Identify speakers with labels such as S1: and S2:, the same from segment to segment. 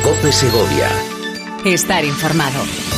S1: COPE Segovia.
S2: Estar informado.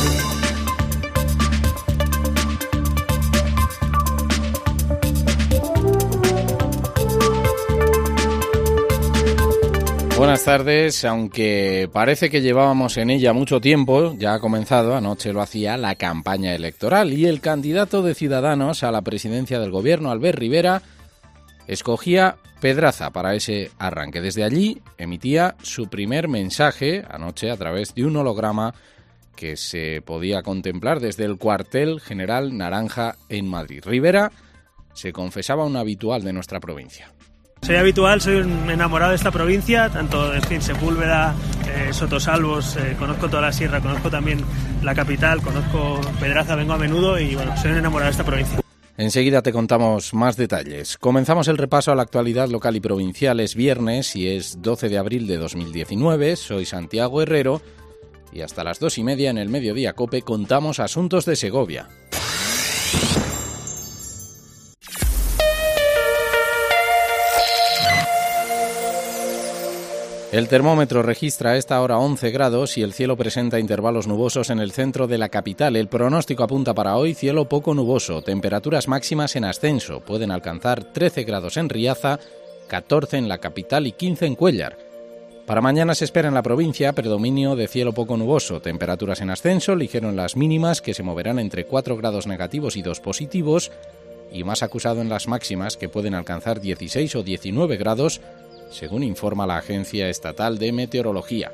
S3: Buenas tardes, aunque parece que llevábamos en ella mucho tiempo, ya ha comenzado, anoche lo hacía, la campaña electoral y el candidato de Ciudadanos a la presidencia del gobierno, Albert Rivera, escogía Pedraza para ese arranque. Desde allí emitía su primer mensaje anoche a través de un holograma que se podía contemplar desde el cuartel general Naranja en Madrid. Rivera se confesaba un habitual de nuestra provincia.
S4: Soy habitual, soy un enamorado de esta provincia, tanto Sepúlveda, Sotosalvos, conozco toda la sierra, conozco también la capital, conozco Pedraza, vengo a menudo y bueno, soy un enamorado de esta provincia.
S3: Enseguida te contamos más detalles. Comenzamos el repaso a la actualidad local y provincial. Es viernes y es 12 de abril de 2019. Soy Santiago Herrero y hasta las 2:30 en el Mediodía COPE contamos asuntos de Segovia. El termómetro registra a esta hora 11 grados y el cielo presenta intervalos nubosos en el centro de la capital. El pronóstico apunta para hoy cielo poco nuboso, temperaturas máximas en ascenso. Pueden alcanzar 13 grados en Riaza, 14 en la capital y 15 en Cuéllar. Para mañana se espera en la provincia predominio de cielo poco nuboso, temperaturas en ascenso, ligero en las mínimas que se moverán entre 4 grados negativos y 2 positivos y más acusado en las máximas que pueden alcanzar 16 o 19 grados, según informa la Agencia Estatal de Meteorología.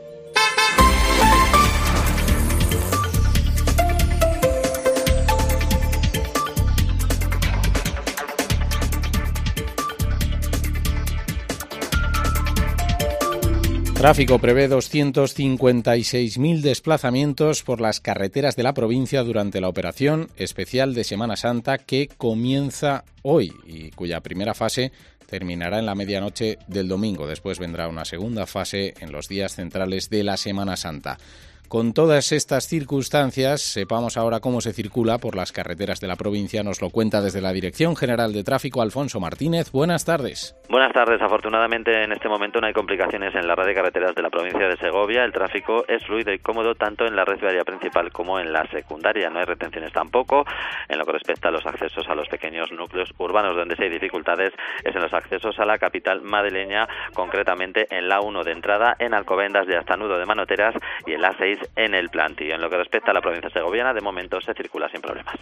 S3: Tráfico prevé 256.000 desplazamientos por las carreteras de la provincia durante la operación especial de Semana Santa que comienza hoy y cuya primera fase terminará en la medianoche del domingo. Después vendrá una segunda fase en los días centrales de la Semana Santa. Con todas estas circunstancias, sepamos ahora cómo se circula por las carreteras de la provincia. Nos lo cuenta desde la Dirección General de Tráfico Alfonso Martínez. Buenas tardes.
S5: Buenas tardes. Afortunadamente en este momento no hay complicaciones en la red de carreteras de la provincia de Segovia. El tráfico es fluido y cómodo tanto en la red viaria principal como en la secundaria. No hay retenciones tampoco. En lo que respecta a los accesos a los pequeños núcleos urbanos, donde sí hay dificultades es en los accesos a la capital madrileña, concretamente en la 1 de entrada, en Alcobendas de hasta Nudo de Manoteras y en la 6 en el Plantío. En lo que respecta a la provincia segoviana, de momento se circula sin problemas.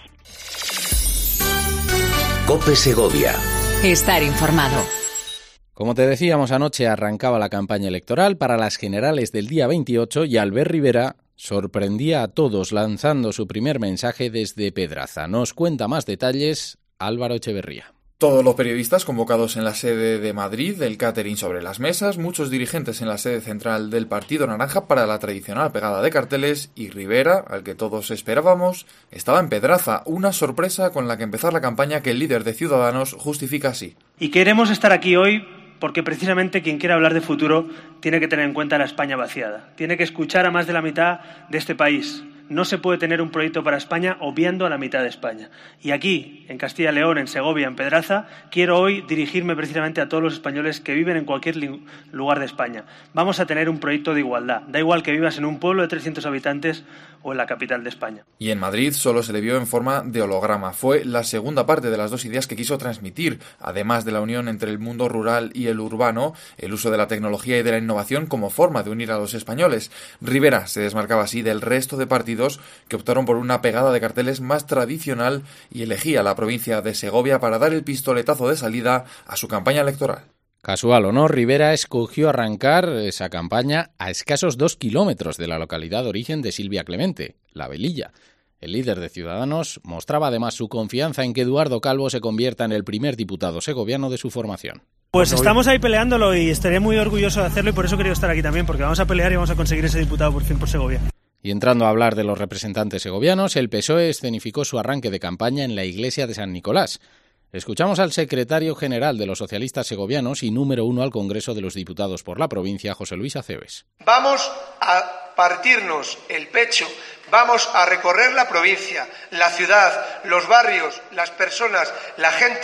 S1: COPE Segovia.
S2: Estar informado.
S3: Como te decíamos, anoche arrancaba la campaña electoral para las generales del día 28 y Albert Rivera sorprendía a todos lanzando su primer mensaje desde Pedraza. Nos cuenta más detalles Álvaro Echeverría.
S6: Todos los periodistas convocados en la sede de Madrid, el catering sobre las mesas, muchos dirigentes en la sede central del Partido Naranja para la tradicional pegada de carteles y Rivera, al que todos esperábamos, estaba en Pedraza, una sorpresa con la que empezar la campaña que el líder de Ciudadanos justifica así.
S4: Y queremos estar aquí hoy porque precisamente quien quiera hablar de futuro tiene que tener en cuenta la España vaciada, tiene que escuchar a más de la mitad de este país. No se puede tener un proyecto para España obviando a la mitad de España. Y aquí, en Castilla y León, en Segovia, en Pedraza, quiero hoy dirigirme precisamente a todos los españoles que viven en cualquier lugar de España. Vamos a tener un proyecto de igualdad. Da igual que vivas en un pueblo de 300 habitantes o en la capital de España.
S6: Y en Madrid solo se le vio en forma de holograma. Fue la segunda parte de las dos ideas que quiso transmitir, además de la unión entre el mundo rural y el urbano, el uso de la tecnología y de la innovación como forma de unir a los españoles. Rivera se desmarcaba así del resto de partidos que optaron por una pegada de carteles más tradicional y elegía la provincia de Segovia para dar el pistoletazo de salida a su campaña electoral.
S3: Casual o no, Rivera escogió arrancar esa campaña a escasos 2 kilómetros de la localidad de origen de Silvia Clemente, La Velilla. El líder de Ciudadanos mostraba además su confianza en que Eduardo Calvo se convierta en el primer diputado segoviano de su formación.
S4: Pues estamos ahí peleándolo y estaré muy orgulloso de hacerlo y por eso quería estar aquí también, porque vamos a pelear y vamos a conseguir ese diputado por fin por Segovia.
S3: Y entrando a hablar de los representantes segovianos, el PSOE escenificó su arranque de campaña en la iglesia de San Nicolás. Escuchamos al secretario general de los socialistas segovianos y número 1 al Congreso de los Diputados por la provincia, José Luis Aceves.
S7: Vamos a partirnos el pecho, vamos a recorrer la provincia, la ciudad, los barrios, las personas, la gente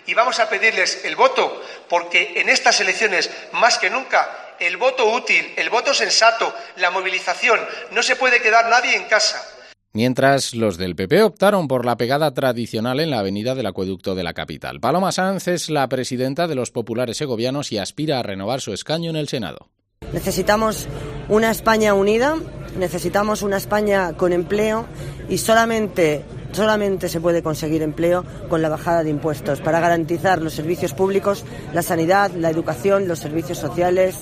S7: y vamos a pedirles el voto, porque en estas elecciones, más que nunca, el voto útil, el voto sensato, la movilización, no se puede quedar nadie en casa.
S3: Mientras los del PP optaron por la pegada tradicional en la avenida del Acueducto de la capital. Paloma Sanz es la presidenta de los populares segovianos y aspira a renovar su escaño en el Senado.
S8: Necesitamos una España unida, necesitamos una España con empleo y solamente se puede conseguir empleo con la bajada de impuestos para garantizar los servicios públicos, la sanidad, la educación, los servicios sociales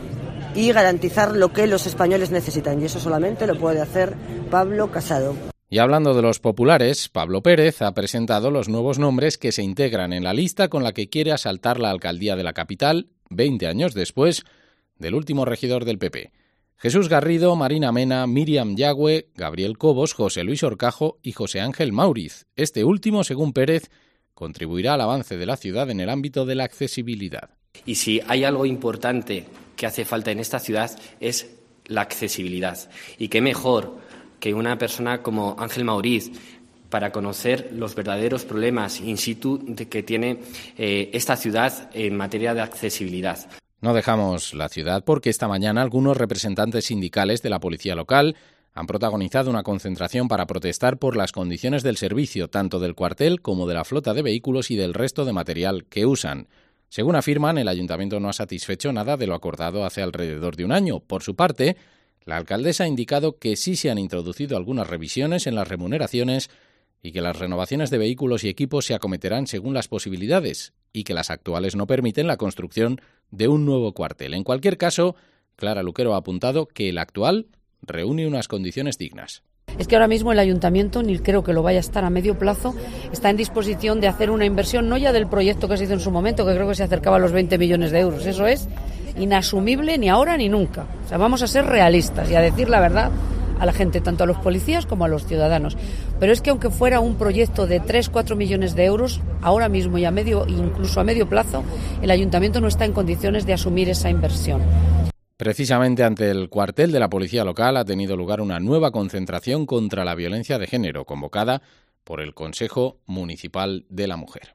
S8: y garantizar lo que los españoles necesitan. Y eso solamente lo puede hacer Pablo Casado.
S3: Y hablando de los populares, Pablo Pérez ha presentado los nuevos nombres que se integran en la lista con la que quiere asaltar la alcaldía de la capital 20 años después del último regidor del PP. Jesús Garrido, Marina Mena, Míriam Yagüe, Gabriel Cobos, José Luis Horcajo y José Ángel Mauriz. Este último, según Pérez, contribuirá al avance de la ciudad en el ámbito de la accesibilidad.
S9: Y si hay algo importante que hace falta en esta ciudad es la accesibilidad. Y qué mejor que una persona como Ángel Mauriz para conocer los verdaderos problemas in situ que tiene esta ciudad en materia de accesibilidad.
S3: No dejamos la ciudad porque esta mañana algunos representantes sindicales de la policía local han protagonizado una concentración para protestar por las condiciones del servicio, tanto del cuartel como de la flota de vehículos y del resto de material que usan. Según afirman, el ayuntamiento no ha satisfecho nada de lo acordado hace alrededor de un año. Por su parte, la alcaldesa ha indicado que sí se han introducido algunas revisiones en las remuneraciones y que las renovaciones de vehículos y equipos se acometerán según las posibilidades y que las actuales no permiten la construcción de un nuevo cuartel. En cualquier caso, Clara Luquero ha apuntado que el actual reúne unas condiciones dignas.
S10: Es que ahora mismo el ayuntamiento, ni creo que lo vaya a estar a medio plazo, está en disposición de hacer una inversión, no ya del proyecto que se hizo en su momento, que creo que se acercaba a los 20 millones de euros. Eso es inasumible ni ahora ni nunca. O sea, vamos a ser realistas y a decir la verdad a la gente, tanto a los policías como a los ciudadanos. Pero es que aunque fuera un proyecto de 3-4 millones de euros, ahora mismo y incluso a medio plazo, el ayuntamiento no está en condiciones de asumir esa inversión.
S3: Precisamente ante el cuartel de la policía local ha tenido lugar una nueva concentración contra la violencia de género, convocada por el Consejo Municipal de la Mujer.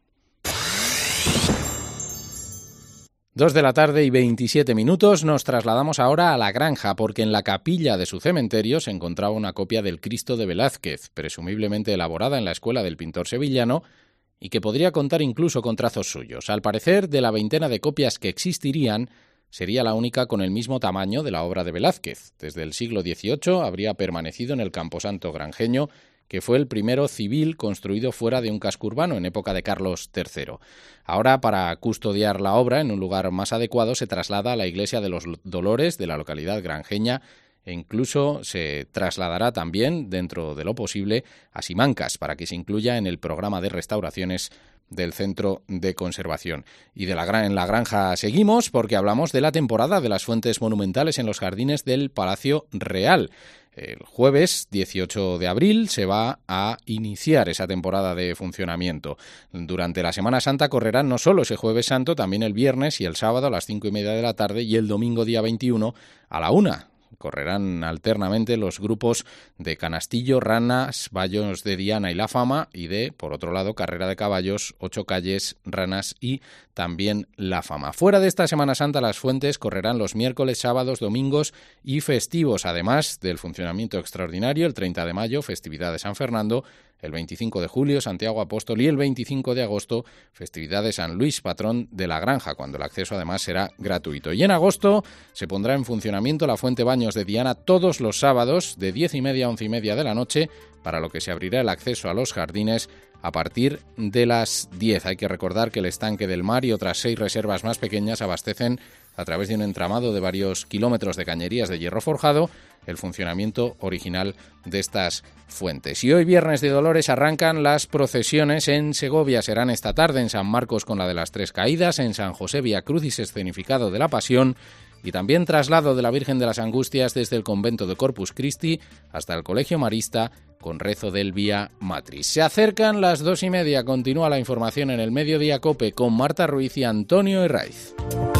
S3: 2:27 p.m. Nos trasladamos ahora a La Granja, porque en la capilla de su cementerio se encontraba una copia del Cristo de Velázquez, presumiblemente elaborada en la escuela del pintor sevillano, y que podría contar incluso con trazos suyos. Al parecer, de la veintena de copias que existirían, sería la única con el mismo tamaño de la obra de Velázquez. Desde el siglo XVIII habría permanecido en el camposanto granjeño, que fue el primero civil construido fuera de un casco urbano en época de Carlos III. Ahora, para custodiar la obra en un lugar más adecuado, se traslada a la iglesia de los Dolores de la localidad granjeña e incluso se trasladará también, dentro de lo posible, a Simancas, para que se incluya en el programa de restauraciones del Centro de Conservación. Y en la Granja seguimos porque hablamos de la temporada de las fuentes monumentales en los jardines del Palacio Real. El jueves 18 de abril se va a iniciar esa temporada de funcionamiento. Durante la Semana Santa correrán no solo ese Jueves Santo, también el viernes y el sábado a las 5:30 de la tarde y el domingo día 21 a la 1:00. Correrán alternamente los grupos de Canastillo, Ranas, Vallos de Diana y La Fama y por otro lado, Carrera de Caballos, 8 Calles, Ranas y también La Fama. Fuera de esta Semana Santa, las fuentes correrán los miércoles, sábados, domingos y festivos, además del funcionamiento extraordinario el 30 de mayo, festividad de San Fernando, el 25 de julio, Santiago Apóstol y el 25 de agosto, festividad de San Luis, patrón de La Granja, cuando el acceso además será gratuito. Y en agosto se pondrá en funcionamiento la Fuente Baños de Diana todos los sábados de 10:30 a 11:30 de la noche, para lo que se abrirá el acceso a los jardines a partir de las 10. Hay que recordar que el Estanque del Mar y otras 6 reservas más pequeñas abastecen a través de un entramado de varios kilómetros de cañerías de hierro forjado el funcionamiento original de estas fuentes. Y hoy, Viernes de Dolores, arrancan las procesiones en Segovia. Serán esta tarde en San Marcos con la de las Tres Caídas, en San José Vía Crucis escenificado de la Pasión y también traslado de la Virgen de las Angustias desde el convento de Corpus Christi hasta el Colegio Marista con rezo del Vía Matris. Se acercan las 2:30. Continúa la información en el Mediodía COPE con Marta Ruiz y Antonio Herraiz.